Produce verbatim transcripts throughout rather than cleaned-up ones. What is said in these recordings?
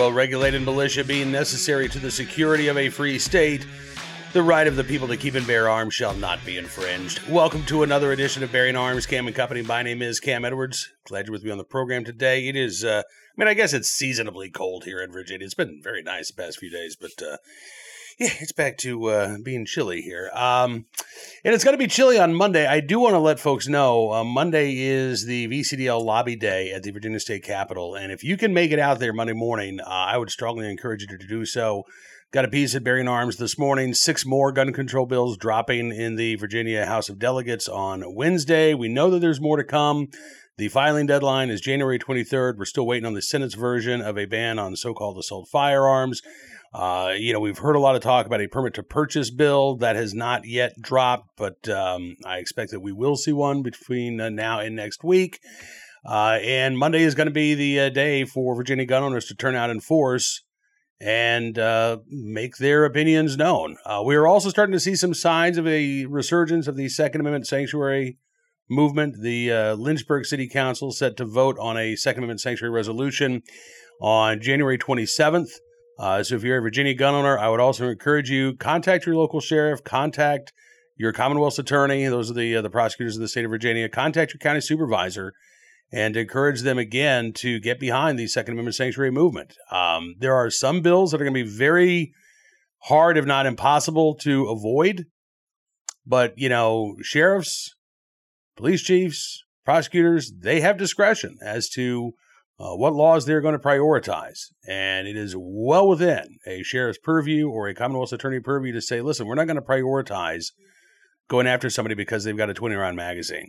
well-regulated militia being necessary to the security of a free state, the right of the people to keep and bear arms shall not be infringed. Welcome to another edition of Bearing Arms, Cam and Company. My name is Cam Edwards. Glad you're with me on the program today. It is, uh, I mean, I guess it's seasonably cold here in Virginia. It's been very nice the past few days, but uh, yeah, it's back to uh, being chilly here. Um, and it's going to be chilly on Monday. I do want to let folks know uh, Monday is the V C D L lobby day at the Virginia State Capitol. And if you can make it out there Monday morning, uh, I would strongly encourage you to do so. Got a piece at Bearing Arms this morning. Six more gun control bills dropping in the Virginia House of Delegates on Wednesday. We know that there's more to come. The filing deadline is January twenty-third. We're still waiting on the Senate's version of a ban on so-called assault firearms. Uh, you know, we've heard a lot of talk about a permit to purchase bill that has not yet dropped, but um, I expect that we will see one between uh, now and next week. Uh, and Monday is going to be the uh, day for Virginia gun owners to turn out in force and uh, make their opinions known. Uh, we are also starting to see some signs of a resurgence of the Second Amendment sanctuary movement. The uh, Lynchburg City Council set to vote on a Second Amendment sanctuary resolution on January twenty-seventh. Uh, so if you're a Virginia gun owner, I would also encourage you, contact your local sheriff, contact your Commonwealth's attorney. Those are the uh, the prosecutors of the state of Virginia. Contact your county supervisor and encourage them again to get behind the Second Amendment sanctuary movement. Um, there are some bills that are going to be very hard, if not impossible, to avoid. But, you know, sheriffs, police chiefs, prosecutors, they have discretion as to Uh, what laws they're going to prioritize. And it is well within a sheriff's purview or a Commonwealth's attorney purview to say, listen, we're not going to prioritize going after somebody because they've got a twenty round magazine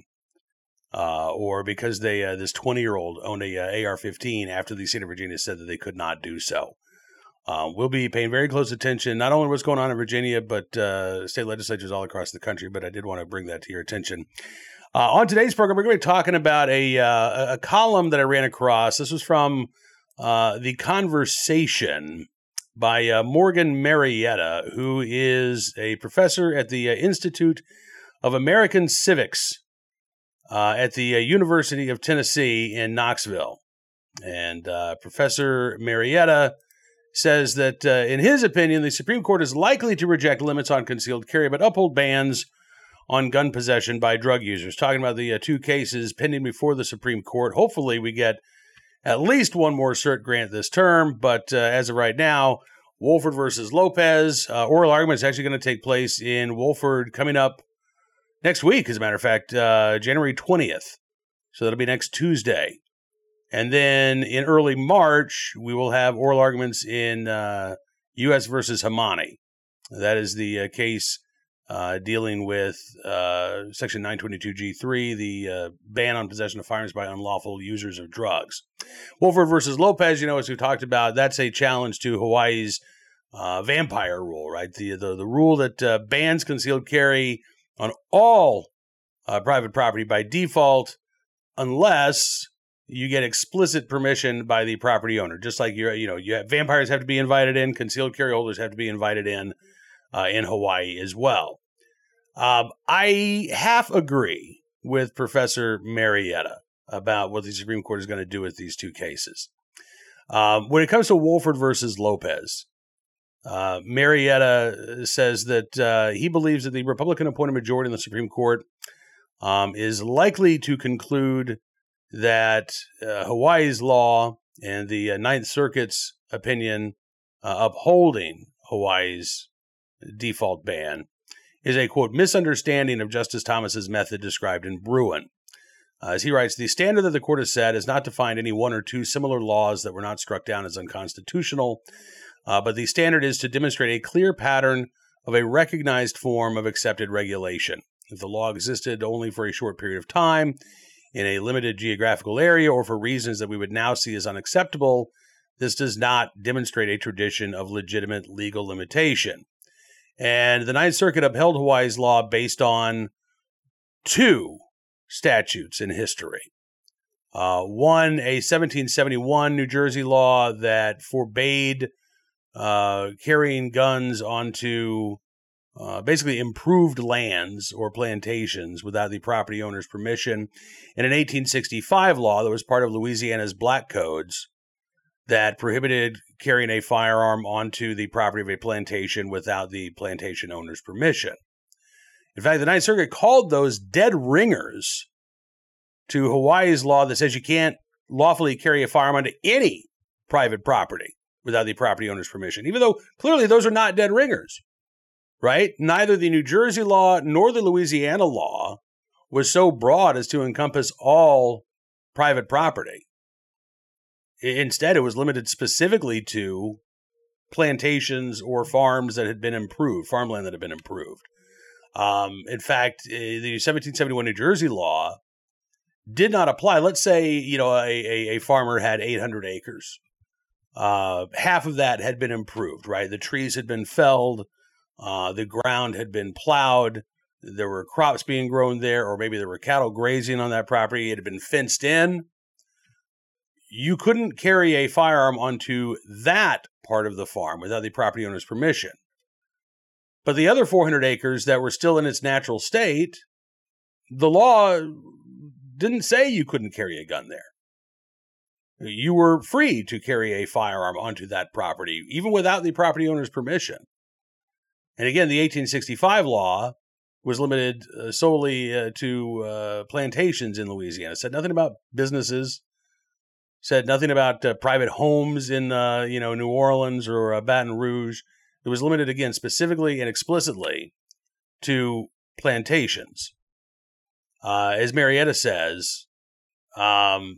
uh, or because they uh, this twenty-year-old owned a uh, A R fifteen after the state of Virginia said that they could not do so. Uh, we'll be paying very close attention, not only what's going on in Virginia, but uh, state legislatures all across the country. But I did want to bring that to your attention. Uh, on today's program, we're going to be talking about a uh, a column that I ran across. This was from uh, The Conversation by uh, Morgan Marietta, who is a professor at the uh, Institute of American Civics uh, at the uh, University of Tennessee in Knoxville. And uh, Professor Marietta says that, uh, in his opinion, the Supreme Court is likely to reject limits on concealed carry, but uphold bans on gun possession by drug users. Talking about the uh, two cases pending before the Supreme Court. Hopefully we get at least one more cert grant this term, but uh, as of right now, Wohlford versus Lopez. Uh, oral argument is actually going to take place in Wohlford coming up next week, as a matter of fact, uh, January twentieth. So that'll be next Tuesday. And then in early March, we will have oral arguments in uh, U S versus Hamani. That is the uh, case Uh, dealing with uh, Section nine twenty-two G three, the uh, ban on possession of firearms by unlawful users of drugs. Wohlford versus Lopez, you know, as we talked about, that's a challenge to Hawaii's uh, vampire rule, right? The the, the rule that uh, bans concealed carry on all uh, private property by default, unless you get explicit permission by the property owner. Just like you're, you know, you have, vampires have to be invited in, concealed carry holders have to be invited in. Uh, in Hawaii as well. Um, I half agree with Professor Marietta about what the Supreme Court is going to do with these two cases. Um, when it comes to Wohlford versus Lopez, uh, Marietta says that uh, he believes that the Republican-appointed majority in the Supreme Court um, is likely to conclude that uh, Hawaii's law and the uh, Ninth Circuit's opinion uh, upholding Hawaii's default ban is a, quote, misunderstanding of Justice Thomas's method described in Bruin. Uh, as he writes, the standard that the court has set is not to find any one or two similar laws that were not struck down as unconstitutional, uh, but the standard is to demonstrate a clear pattern of a recognized form of accepted regulation. If the law existed only for a short period of time in a limited geographical area or for reasons that we would now see as unacceptable, this does not demonstrate a tradition of legitimate legal limitation. And the Ninth Circuit upheld Hawaii's law based on two statutes in history. Uh, one, a seventeen seventy-one New Jersey law that forbade uh, carrying guns onto uh, basically improved lands or plantations without the property owner's permission, and an eighteen sixty-five law that was part of Louisiana's Black Codes that prohibited carrying a firearm onto the property of a plantation without the plantation owner's permission. In fact, the Ninth Circuit called those dead ringers to Hawaii's law that says you can't lawfully carry a firearm onto any private property without the property owner's permission, even though clearly those are not dead ringers, right? Neither the New Jersey law nor the Louisiana law was so broad as to encompass all private property. Instead, it was limited specifically to plantations or farms that had been improved, farmland that had been improved. Um, in fact, the seventeen seventy-one New Jersey law did not apply. Let's say, you know, a, a, a farmer had eight hundred acres. Uh, half of that had been improved, right? The trees had been felled. Uh, the ground had been plowed. There were crops being grown there, or maybe there were cattle grazing on that property. It had been fenced in. You couldn't carry a firearm onto that part of the farm without the property owner's permission. But the other four hundred acres that were still in its natural state, the law didn't say you couldn't carry a gun there. You were free to carry a firearm onto that property, even without the property owner's permission. And again, the eighteen sixty-five law was limited uh, solely uh, to uh, plantations in Louisiana. It said nothing about businesses. Said nothing about uh, private homes in, uh, you know, New Orleans or uh, Baton Rouge. It was limited, again, specifically and explicitly to plantations. Uh, as Marietta says, um,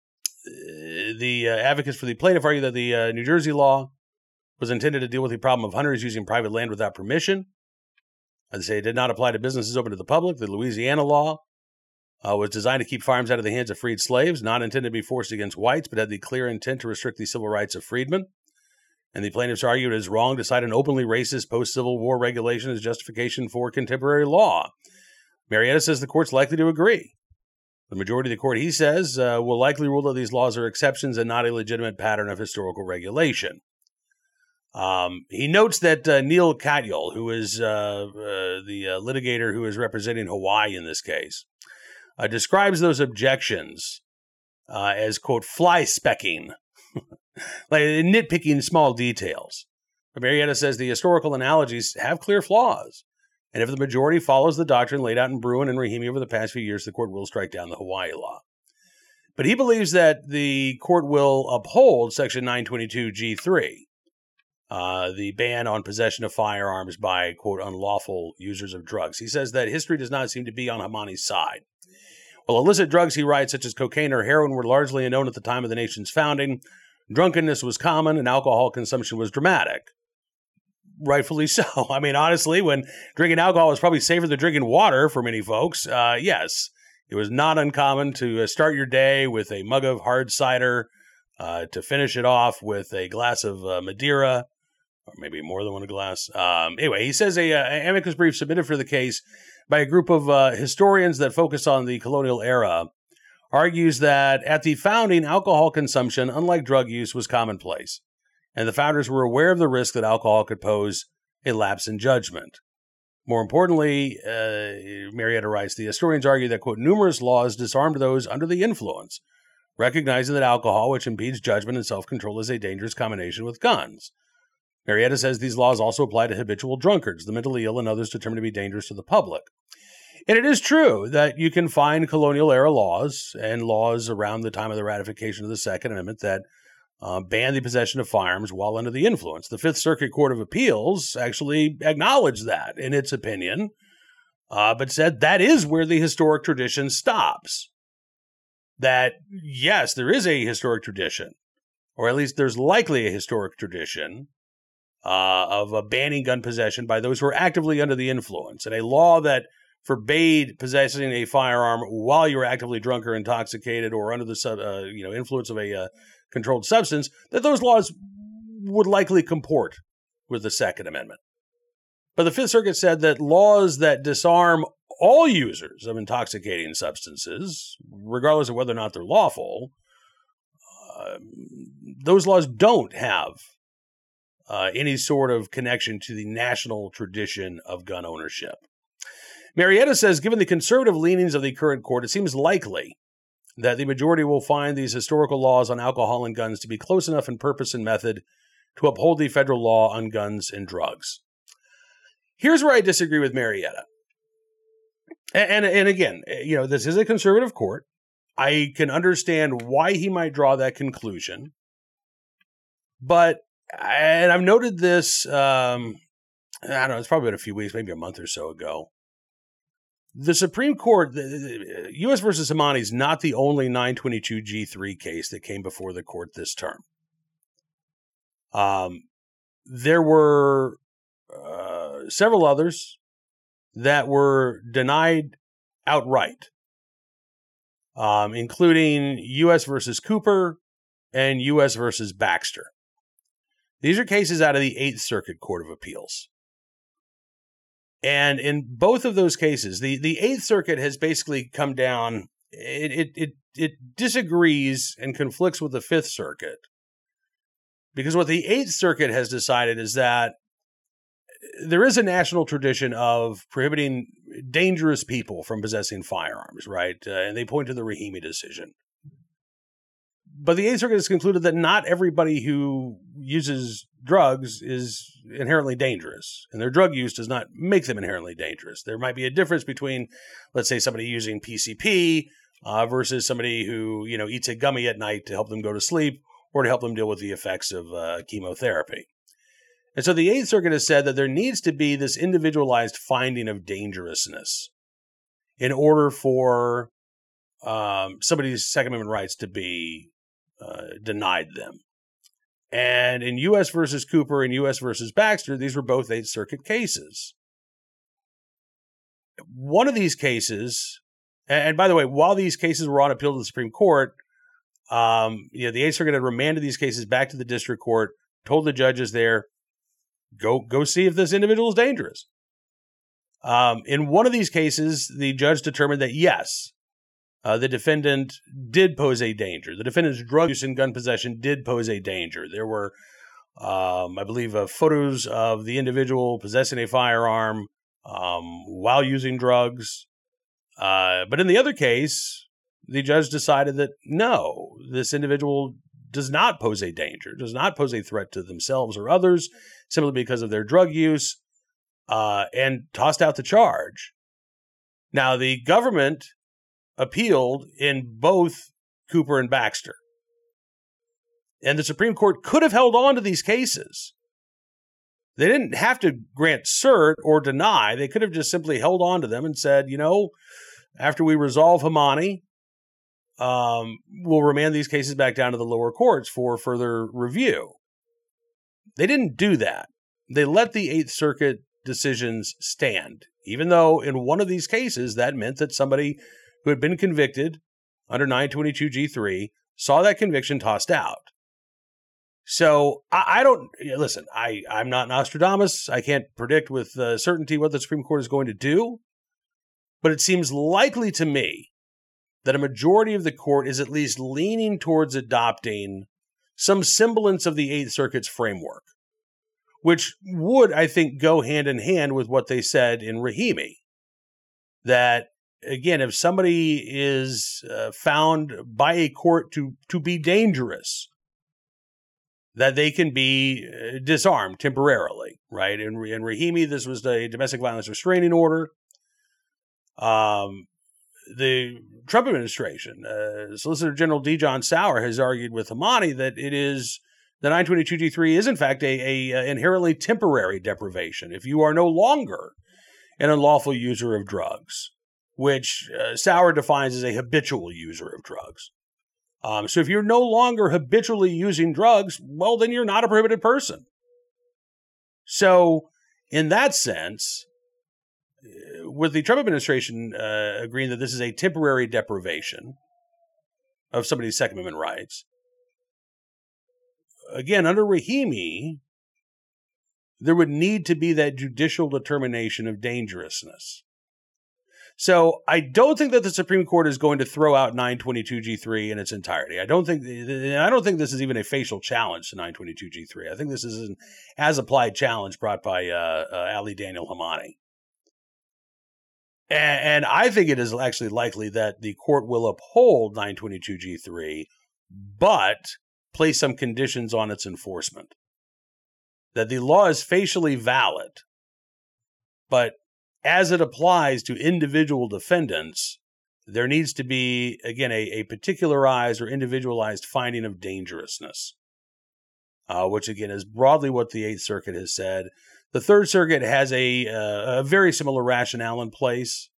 the uh, advocates for the plaintiff argue that the uh, New Jersey law was intended to deal with the problem of hunters using private land without permission. They say it did not apply to businesses open to the public. The Louisiana law Uh, was designed to keep firearms out of the hands of freed slaves, not intended to be forced against whites, but had the clear intent to restrict the civil rights of freedmen. And the plaintiffs argued it is wrong to cite an openly racist post-Civil War regulation as justification for contemporary law. Marietta says the court's likely to agree. The majority of the court, he says, uh, will likely rule that these laws are exceptions and not a legitimate pattern of historical regulation. Um, he notes that uh, Neil Katyal, who is uh, uh, the uh, litigator who is representing Hawaii in this case, Uh, describes those objections uh, as, quote, fly-specking, like nitpicking small details. But Marietta says the historical analogies have clear flaws, and if the majority follows the doctrine laid out in Bruin and Rahimi over the past few years, the court will strike down the Hawaii law. But he believes that the court will uphold Section nine twenty-two G three, uh, the ban on possession of firearms by, quote, unlawful users of drugs. He says that history does not seem to be on Hamani's side. While illicit drugs, he writes, such as cocaine or heroin, were largely unknown at the time of the nation's founding, drunkenness was common and alcohol consumption was dramatic. Rightfully so. I mean, honestly, when drinking alcohol was probably safer than drinking water for many folks, uh, yes, it was not uncommon to uh, start your day with a mug of hard cider, uh, to finish it off with a glass of uh, Madeira, or maybe more than one glass. Um, anyway, he says a, a amicus brief submitted for the case by a group of uh, historians that focus on the colonial era argues that at the founding, alcohol consumption, unlike drug use, was commonplace, and the founders were aware of the risk that alcohol could pose a lapse in judgment. More importantly, uh, Marietta writes, the historians argue that, quote, numerous laws disarmed those under the influence, recognizing that alcohol, which impedes judgment and self-control, is a dangerous combination with guns. Marietta says these laws also apply to habitual drunkards, the mentally ill, and others determined to be dangerous to the public. And it is true that you can find colonial-era laws and laws around the time of the ratification of the Second Amendment that uh, ban the possession of firearms while under the influence. The Fifth Circuit Court of Appeals actually acknowledged that in its opinion, uh, but said that is where the historic tradition stops. That, yes, there is a historic tradition, or at least there's likely a historic tradition, Uh, of uh, banning gun possession by those who are actively under the influence, and a law that forbade possessing a firearm while you were actively drunk or intoxicated or under the uh, you know influence of a uh, controlled substance, that those laws would likely comport with the Second Amendment. But the Fifth Circuit said that laws that disarm all users of intoxicating substances, regardless of whether or not they're lawful, uh, those laws don't have Uh, any sort of connection to the national tradition of gun ownership. Marietta says, given the conservative leanings of the current court, it seems likely that the majority will find these historical laws on alcohol and guns to be close enough in purpose and method to uphold the federal law on guns and drugs. Here's where I disagree with Marietta. And, and, and again, you know, this is a conservative court. I can understand why he might draw that conclusion. But, and I've noted this, um, I don't know, it's probably been a few weeks, maybe a month or so ago. The Supreme Court, the, the U S versus Hamani is not the only nine twenty-two G three case that came before the court this term. Um, there were uh, several others that were denied outright, um, including U S versus Cooper and U S versus Baxter. These are cases out of the Eighth Circuit Court of Appeals. And in both of those cases, the, the Eighth Circuit has basically come down, it, it, it, it disagrees and conflicts with the Fifth Circuit. Because what the Eighth Circuit has decided is that there is a national tradition of prohibiting dangerous people from possessing firearms, right? Uh, and they point to the Rahimi decision. But the Eighth Circuit has concluded that not everybody who uses drugs is inherently dangerous, and their drug use does not make them inherently dangerous. There might be a difference between, let's say, somebody using P C P uh, versus somebody who, you know, eats a gummy at night to help them go to sleep or to help them deal with the effects of uh, chemotherapy. And so the Eighth Circuit has said that there needs to be this individualized finding of dangerousness in order for um, somebody's Second Amendment rights to be uh, denied them. And in U S versus Cooper and U S versus Baxter, these were both Eighth Circuit cases. One of these cases, and by the way, while these cases were on appeal to the Supreme Court, um, you know, the Eighth Circuit had remanded these cases back to the district court, told the judges there, go go see if this individual is dangerous. Um, in one of these cases, the judge determined that yes, Uh, the defendant did pose a danger. The defendant's drug use and gun possession did pose a danger. There were, um, I believe, uh, photos of the individual possessing a firearm um, while using drugs. Uh, but in the other case, the judge decided that no, this individual does not pose a danger, does not pose a threat to themselves or others simply because of their drug use, uh, and tossed out the charge. Now, the government appealed in both Cooper and Baxter. And the Supreme Court could have held on to these cases. They didn't have to grant cert or deny. They could have just simply held on to them and said, you know, after we resolve Hamani, um, we'll remand these cases back down to the lower courts for further review. They didn't do that. They let the Eighth Circuit decisions stand, even though in one of these cases that meant that somebody who had been convicted under nine twenty-two G three saw that conviction tossed out. So I, I don't, listen, I, I'm not Nostradamus. I can't predict with uh, certainty what the Supreme Court is going to do, but it seems likely to me that a majority of the court is at least leaning towards adopting some semblance of the Eighth Circuit's framework, which would, I think, go hand in hand with what they said in Rahimi, that again, if somebody is uh, found by a court to, to be dangerous, that they can be uh, disarmed temporarily, right? In, in Rahimi, this was a domestic violence restraining order. Um, the Trump administration, uh, Solicitor General D. John Sauer has argued with Hamani that it is, the nine twenty-two G three is in fact a, a inherently temporary deprivation if you are no longer an unlawful user of drugs, which uh, Sauer defines as a habitual user of drugs. Um, so if you're no longer habitually using drugs, well, then you're not a prohibited person. So in that sense, with the Trump administration uh, agreeing that this is a temporary deprivation of somebody's Second Amendment rights, again, under Rahimi, there would need to be that judicial determination of dangerousness. So I don't think that the Supreme Court is going to throw out nine twenty-two G three in its entirety. I don't think I don't think this is even a facial challenge to nine twenty-two G three. I think this is an as-applied challenge brought by uh, uh, Ali Daniel Hamani. And, and I think it is actually likely that the court will uphold nine twenty-two G three, but place some conditions on its enforcement. That the law is facially valid, but as it applies to individual defendants, there needs to be, again, a, a particularized or individualized finding of dangerousness, uh, which, again, is broadly what the Eighth Circuit has said. The Third Circuit has a, uh, a very similar rationale in place,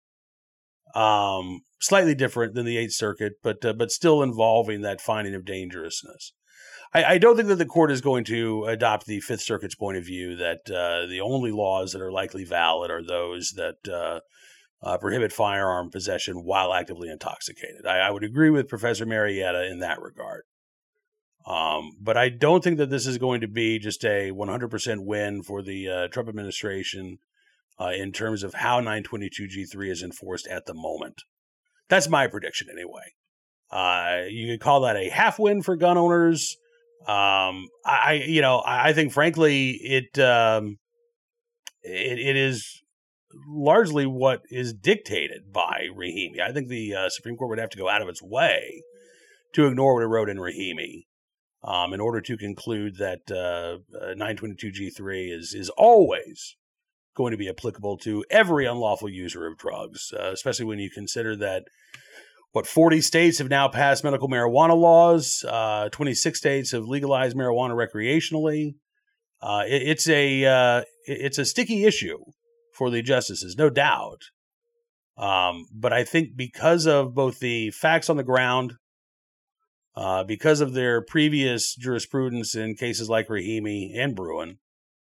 um, slightly different than the Eighth Circuit, but uh, but still involving that finding of dangerousness. I, I don't think that the court is going to adopt the Fifth Circuit's point of view that uh, the only laws that are likely valid are those that uh, uh, prohibit firearm possession while actively intoxicated. I, I would agree with Professor Marietta in that regard. Um, but I don't think that this is going to be just a one hundred percent win for the uh, Trump administration uh, in terms of how nine twenty-two G three is enforced at the moment. That's my prediction anyway. Uh, you could call that a half win for gun owners. Um, I, you know, I think frankly, it, um, it, it is largely what is dictated by Rahimi. I think the uh, Supreme Court would have to go out of its way to ignore what it wrote in Rahimi. Um, in order to conclude that uh, uh, nine twenty-two G three is is always going to be applicable to every unlawful user of drugs, uh, especially when you consider that, what, forty states have now passed medical marijuana laws, uh, twenty-six states have legalized marijuana recreationally. Uh, it, it's a uh, it's a sticky issue for the justices, no doubt. Um, but I think because of both the facts on the ground, Uh, because of their previous jurisprudence in cases like Rahimi and Bruen,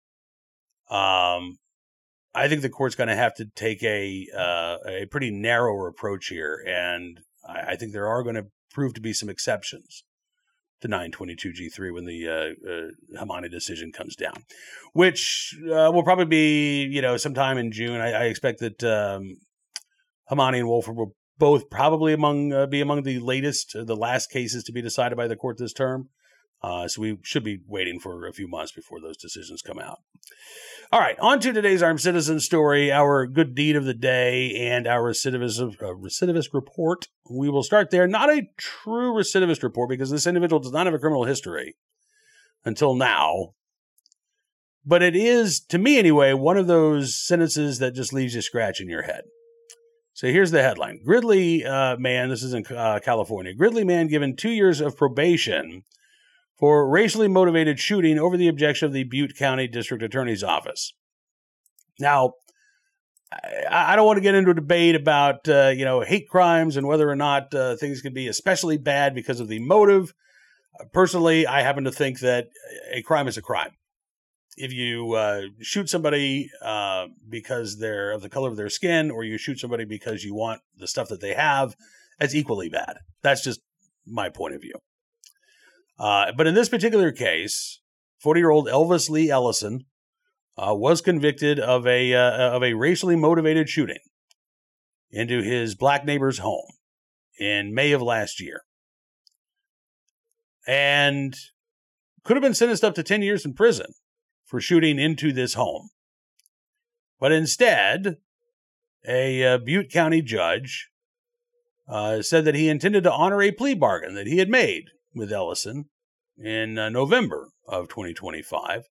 um, I think the court's going to have to take a uh, a pretty narrow approach here, and I, I think there are going to prove to be some exceptions to nine twenty-two G three when the uh, uh, Hamani decision comes down, which uh, will probably be, you know, sometime in June. I, I expect that um, Hamani and Wolford will both probably among uh, be among the latest, uh, the last cases to be decided by the court this term. Uh, so we should be waiting for a few months before those decisions come out. All right, on to today's Armed Citizen story, our good deed of the day, and our recidivist, uh, recidivist report. We will start there. Not a true recidivist report, because this individual does not have a criminal history until now. But it is, to me anyway, one of those sentences that just leaves you scratching your head. So here's the headline. Gridley uh, man, this is in uh, California, Gridley man given two years of probation for racially motivated shooting over the objection of the Butte County District Attorney's Office. Now, I, I don't want to get into a debate about, uh, you know, hate crimes and whether or not uh, things can be especially bad because of the motive. Uh, personally, I happen to think that a crime is a crime. If you uh, shoot somebody uh, because they're of the color of their skin, or you shoot somebody because you want the stuff that they have, that's equally bad. That's just my point of view. Uh, but in this particular case, forty-year-old Elvis Lee Ellison uh, was convicted of a uh, of a racially motivated shooting into his black neighbor's home in May of last year, and could have been sentenced up to ten years in prison for shooting into this home. But instead, a uh, Butte County judge uh, said that he intended to honor a plea bargain that he had made with Ellison in uh, November of twenty twenty-five,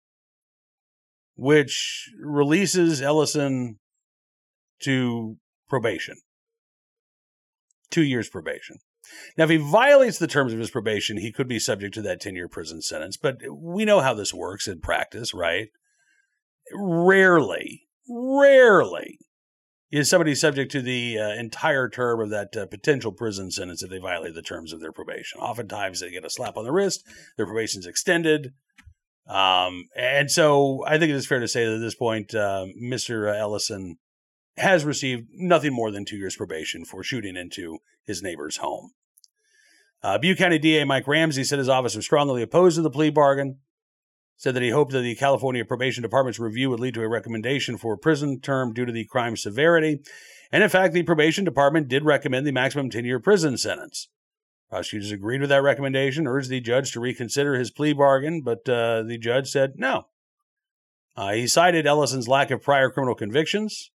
which releases Ellison to probation. Two years probation. Now, if he violates the terms of his probation, he could be subject to that ten-year prison sentence. But we know how this works in practice, right? Rarely, rarely is somebody subject to the uh, entire term of that uh, potential prison sentence if they violate the terms of their probation. Oftentimes, they get a slap on the wrist, their probation's extended. Um, and so I think it is fair to say that at this point, uh, Mister Ellison has received nothing more than two years probation for shooting into his neighbor's home. Uh, Butte County D A Mike Ramsey said his office was strongly opposed to the plea bargain, said that he hoped that the California Probation Department's review would lead to a recommendation for a prison term due to the crime's severity. And in fact, the Probation Department did recommend the maximum ten-year prison sentence. Prosecutors agreed with that recommendation, urged the judge to reconsider his plea bargain, but uh, the judge said no. Uh, he cited Ellison's lack of prior criminal convictions,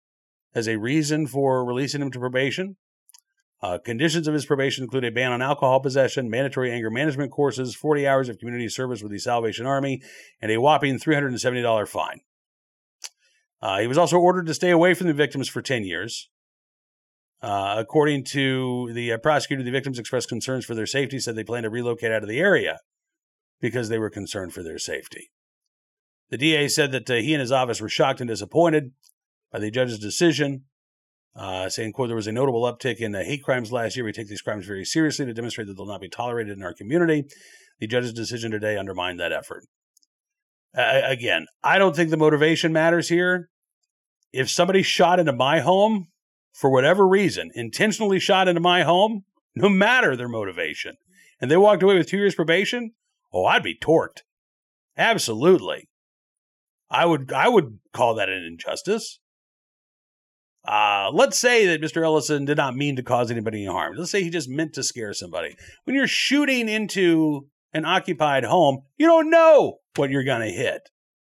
as a reason for releasing him to probation. Uh, conditions of his probation include a ban on alcohol possession, mandatory anger management courses, forty hours of community service with the Salvation Army, and a whopping three hundred seventy dollars fine. Uh, he was also ordered to stay away from the victims for ten years. Uh, according to the uh, prosecutor, the victims expressed concerns for their safety, said they plan to relocate out of the area because they were concerned for their safety. The D A said that uh, he and his office were shocked and disappointed by the judge's decision, uh, saying, quote, there was a notable uptick in uh, hate crimes last year. We take these crimes very seriously to demonstrate that they'll not be tolerated in our community. The judge's decision today undermined that effort. Uh, again, I don't think the motivation matters here. If somebody shot into my home, for whatever reason, intentionally shot into my home, no matter their motivation, and they walked away with two years probation, oh, I'd be torqued. Absolutely. I would I would call that an injustice. Uh, let's say that Mister Ellison did not mean to cause anybody any harm. Let's say he just meant to scare somebody. When you're shooting into an occupied home, you don't know what you're going to hit.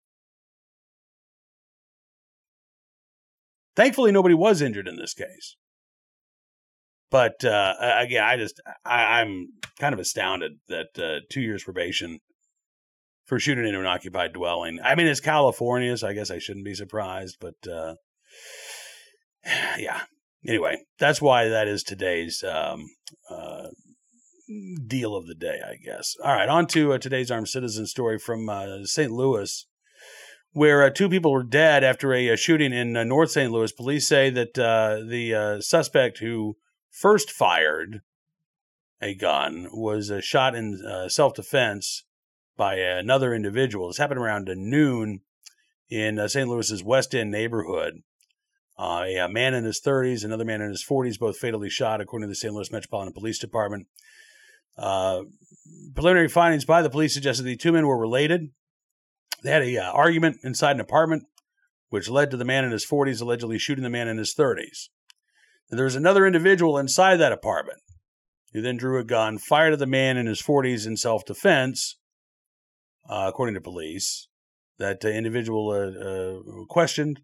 Thankfully, nobody was injured in this case. But uh, again, I just I, I'm kind of astounded that uh, two years probation for shooting into an occupied dwelling. I mean, it's California, so I guess I shouldn't be surprised. But uh, yeah. Anyway, that's why that is today's um, uh, deal of the day, I guess. All right, on to uh, today's armed citizen story from uh, Saint Louis, where uh, two people were dead after a, a shooting in uh, North Saint Louis. Police say that uh, the uh, suspect who first fired a gun was uh, shot in uh, self-defense by another individual. This happened around noon in uh, Saint Louis's West End neighborhood. Uh, a, a man in his thirties, another man in his forties, both fatally shot, according to the Saint Louis Metropolitan Police Department. Uh, preliminary findings by the police suggested the two men were related. They had a uh, argument inside an apartment, which led to the man in his forties allegedly shooting the man in his thirties. And there was another individual inside that apartment who then drew a gun, fired at the man in his forties in self-defense, uh, according to police. That uh, individual uh, uh, questioned,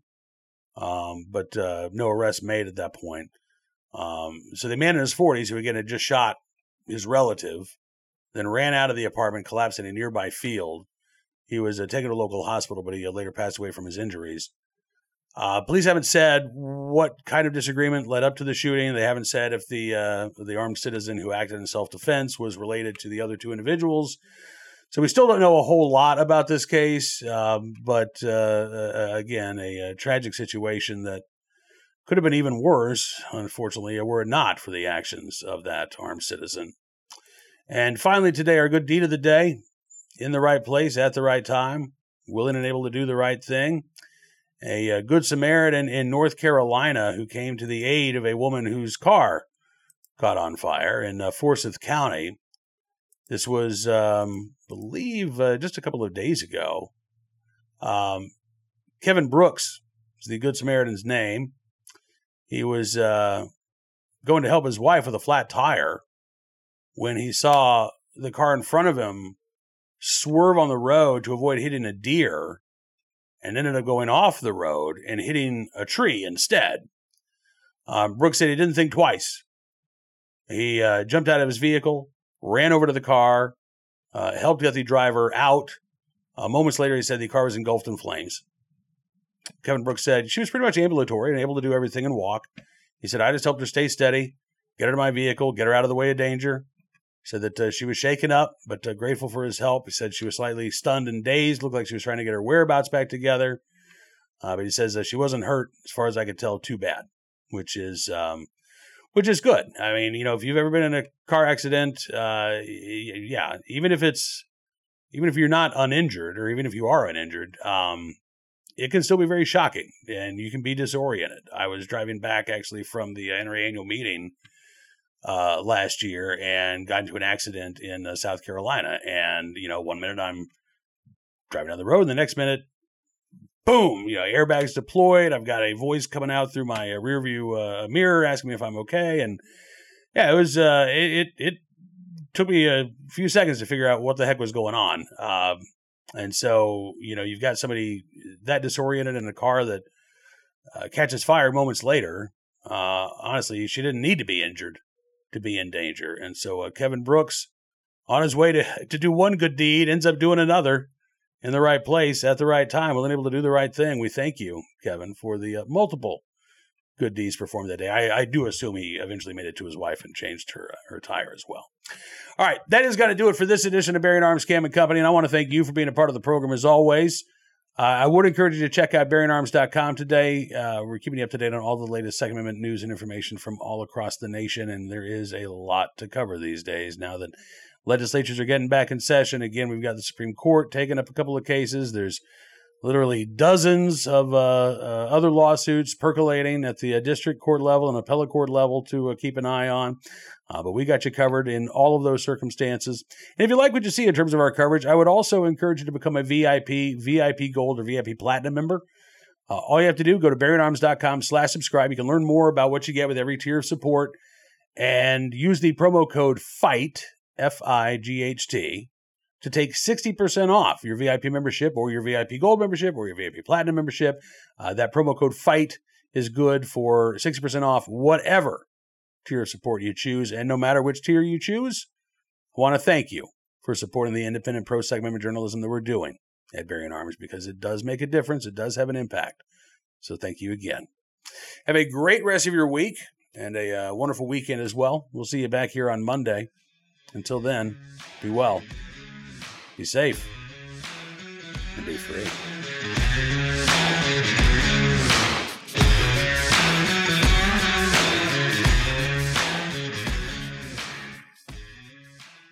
um, but uh, no arrest made at that point. Um, so the man in his forties, who again had just shot his relative, then ran out of the apartment, collapsed in a nearby field. He was uh, taken to a local hospital, but he uh, later passed away from his injuries. Uh, police haven't said what kind of disagreement led up to the shooting. They haven't said if the uh, the armed citizen who acted in self-defense was related to the other two individuals. So we still don't know a whole lot about this case, um, but uh, uh, again, a, a tragic situation that could have been even worse, unfortunately, were it not for the actions of that armed citizen. And finally today, our good deed of the day, in the right place at the right time, willing and able to do the right thing. A, a good Samaritan in North Carolina who came to the aid of a woman whose car caught on fire in uh, Forsyth County. This was, um, I believe, uh, just a couple of days ago. Um, Kevin Brooks is the Good Samaritan's name. He was uh, going to help his wife with a flat tire when he saw the car in front of him swerve on the road to avoid hitting a deer and ended up going off the road and hitting a tree instead. Um, Brooks said he didn't think twice. He uh, jumped out of his vehicle, ran over to the car, uh, helped get the driver out. Uh, moments later, he said the car was engulfed in flames. Kevin Brooks said she was pretty much ambulatory and able to do everything and walk. He said, I just helped her stay steady, get her to my vehicle, get her out of the way of danger. He said that uh, she was shaken up, but uh, grateful for his help. He said she was slightly stunned and dazed, looked like she was trying to get her whereabouts back together. Uh, but he says uh, she wasn't hurt, as far as I could tell, too bad, which is um, which is good. I mean, you know, if you've ever been in a car accident, uh, yeah, even if it's even if you're not uninjured, or even if you are uninjured, um, it can still be very shocking, and you can be disoriented. I was driving back actually from the N R A annual meeting Uh, last year and got into an accident in uh, South Carolina. And, you know, one minute I'm driving down the road and the next minute, boom, you know, airbags deployed. I've got a voice coming out through my uh, rear view uh, mirror asking me if I'm okay. And yeah, it was, uh, it, it, it took me a few seconds to figure out what the heck was going on. Um, and so, you know, you've got somebody that disoriented in a car that uh, catches fire moments later. Uh, honestly, she didn't need to be injured to be in danger. And so uh, Kevin Brooks, on his way to, to do one good deed, ends up doing another in the right place at the right time, wasn't able to do the right thing. We thank you, Kevin, for the uh, multiple good deeds performed that day. I, I do assume he eventually made it to his wife and changed her uh, her tire as well. All right, that is going to do it for this edition of Bearing Arms Cam and Company, and I want to thank you for being a part of the program as always. Uh, I would encourage you to check out bearing arms dot com today. Uh, we're keeping you up to date on all the latest Second Amendment news and information from all across the nation, and there is a lot to cover these days now that legislatures are getting back in session. Again, we've got the Supreme Court taking up a couple of cases. There's literally dozens of uh, uh, other lawsuits percolating at the uh, district court level and appellate court level to uh, keep an eye on. Uh, but we got you covered in all of those circumstances. And if you like what you see in terms of our coverage, I would also encourage you to become a V I P, V I P Gold, or V I P Platinum member. Uh, all you have to do, go to bearing arms dot com slash subscribe. You can learn more about what you get with every tier of support and use the promo code FIGHT, F I G H T, to take sixty percent off your V I P membership or your V I P Gold membership or your V I P Platinum membership. Uh, that promo code FIGHT is good for sixty percent off whatever tier of support you choose. And no matter which tier you choose, I want to thank you for supporting the independent pro-Second Amendment journalism that we're doing at Bearing Arms, because it does make a difference. It does have an impact. So thank you again. Have a great rest of your week and a uh, wonderful weekend as well. We'll see you back here on Monday. Until then, be well, be safe, and be free.